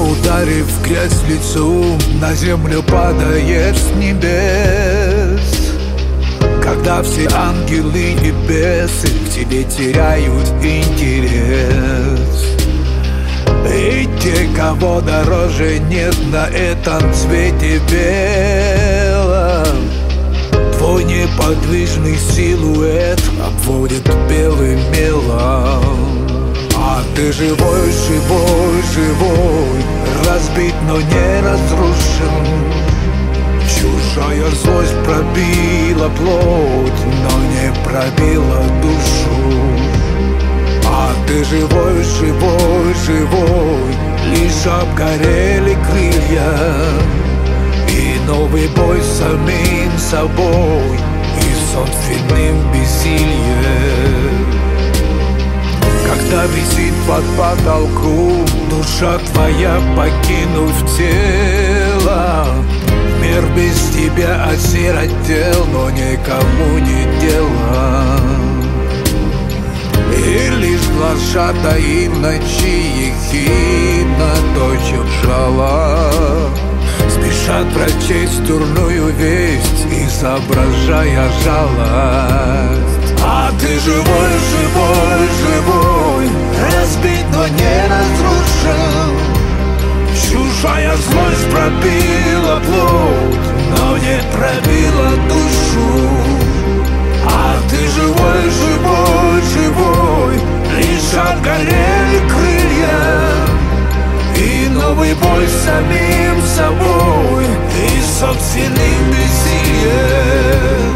Ударив в грязь лицом, на землю падаешь с небес. Когда все ангелы и бесы к тебе теряют интерес. И те, кого дороже нет на этом свете белом, твой неподвижный силуэт обводит белым мелом. А ты живой, живой, живой, разбит, но не разрушен. Чужая злость пробила плоть, но не пробила душу. А ты живой, живой, живой, лишь обгорели крылья. И новый бой с самим собой, и собственным бессилием. Когда висит под потолком душа твоя, покинув тело, мир без тебя осиротел, но никому не дело. И лишь глашатай им ночи ехидно точат жало, спешат прочесть дурную весть, изображая жалость. А ты живой, живой, живой, разбит, но не разрушен. Чужая злость пробила плоть, но не пробила душу. А ты живой, живой, живой, лишь обгорели крылья. И новый бой с самим собой, и собственным бессилием.